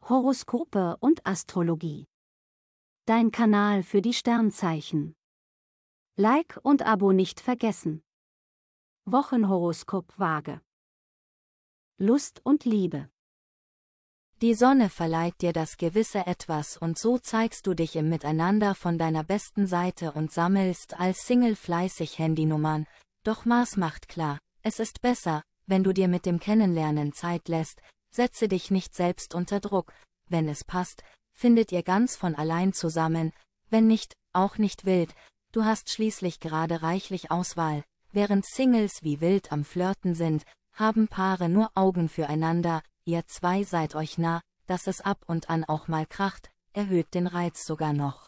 Horoskope und Astrologie. Dein Kanal für die Sternzeichen. Like und Abo nicht vergessen. Wochenhoroskop Waage. Lust und Liebe. Die Sonne verleiht dir das gewisse Etwas und so zeigst du dich im Miteinander von deiner besten Seite und sammelst als Single fleißig Handynummern. Doch Mars macht klar, es ist besser, wenn du dir mit dem Kennenlernen Zeit lässt, setze dich nicht selbst unter Druck, wenn es passt, findet ihr ganz von allein zusammen, wenn nicht, auch nicht wild, du hast schließlich gerade reichlich Auswahl, während Singles wie wild am Flirten sind, haben Paare nur Augen füreinander, ihr zwei seid euch nah, dass es ab und an auch mal kracht, erhöht den Reiz sogar noch.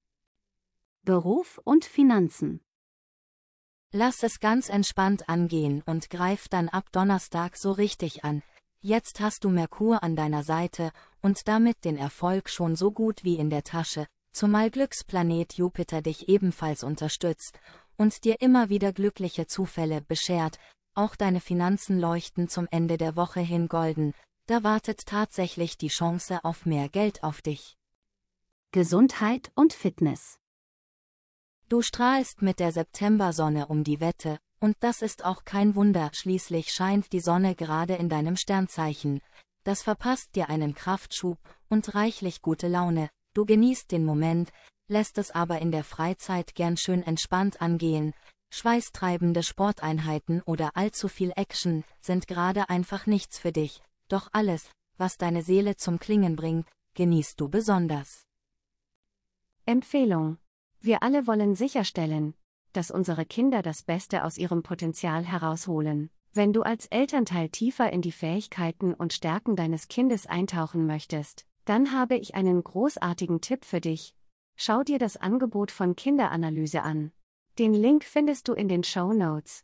Beruf und Finanzen. Lass es ganz entspannt angehen und greif dann ab Donnerstag so richtig an. Jetzt hast du Merkur an deiner Seite und damit den Erfolg schon so gut wie in der Tasche, zumal Glücksplanet Jupiter dich ebenfalls unterstützt und dir immer wieder glückliche Zufälle beschert. Auch deine Finanzen leuchten zum Ende der Woche hin golden, da wartet tatsächlich die Chance auf mehr Geld auf dich. Gesundheit und Fitness. Du strahlst mit der Septembersonne um die Wette, und das ist auch kein Wunder, schließlich scheint die Sonne gerade in deinem Sternzeichen. Das verpasst dir einen Kraftschub und reichlich gute Laune, du genießt den Moment, lässt es aber in der Freizeit gern schön entspannt angehen. Schweißtreibende Sporteinheiten oder allzu viel Action sind gerade einfach nichts für dich, doch alles, was deine Seele zum Klingen bringt, genießt du besonders. Empfehlung. Wir alle wollen sicherstellen, dass unsere Kinder das Beste aus ihrem Potenzial herausholen. Wenn du als Elternteil tiefer in die Fähigkeiten und Stärken deines Kindes eintauchen möchtest, dann habe ich einen großartigen Tipp für dich. Schau dir das Angebot von Kinderanalyse an. Den Link findest du in den Shownotes.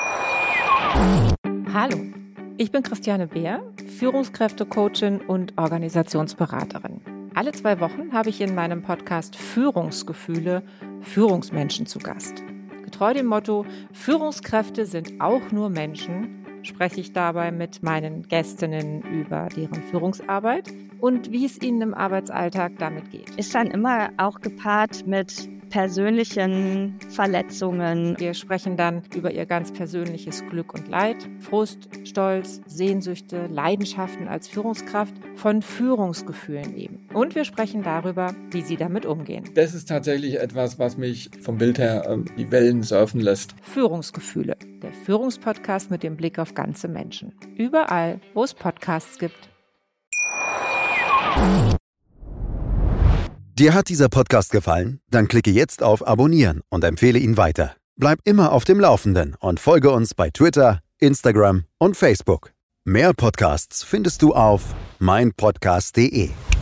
Hallo, ich bin Christiane Beer, Führungskräftecoachin und Organisationsberaterin. Alle 2 Wochen habe ich in meinem Podcast Führungsgefühle Führungsmenschen zu Gast. Getreu dem Motto, Führungskräfte sind auch nur Menschen, spreche ich dabei mit meinen Gästinnen über deren Führungsarbeit und wie es ihnen im Arbeitsalltag damit geht. Ist dann immer auch gepaart mit persönlichen Verletzungen. Wir sprechen dann über ihr ganz persönliches Glück und Leid, Frust, Stolz, Sehnsüchte, Leidenschaften als Führungskraft, von Führungsgefühlen eben. Und wir sprechen darüber, wie sie damit umgehen. Das ist tatsächlich etwas, was mich vom Bild her die Wellen surfen lässt. Führungsgefühle, der Führungspodcast mit dem Blick auf ganze Menschen. Überall, wo es Podcasts gibt. Dir hat dieser Podcast gefallen? Dann klicke jetzt auf Abonnieren und empfehle ihn weiter. Bleib immer auf dem Laufenden und folge uns bei Twitter, Instagram und Facebook. Mehr Podcasts findest du auf meinpodcast.de.